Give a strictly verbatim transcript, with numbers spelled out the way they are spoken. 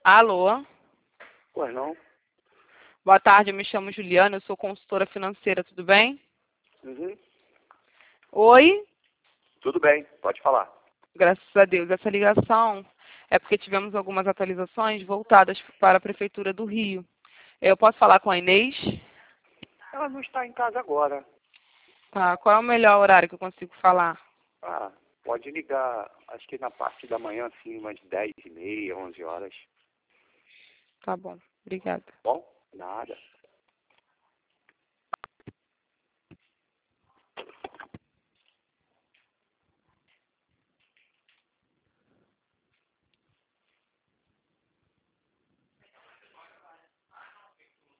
Alô? Pois não? Boa tarde, eu me chamo Juliana, eu sou consultora financeira, tudo bem? Uhum. Oi? Tudo bem, pode falar. Graças a Deus. Essa ligação é porque tivemos algumas atualizações voltadas para a Prefeitura do Rio. Eu posso falar com a Inês? Ela não está em casa agora. Tá. Qual é o melhor horário que eu consigo falar? Ah, pode ligar, acho que na parte da manhã, assim, umas dez e meia, onze horas. Tá bom. Obrigada. Bom? Nada.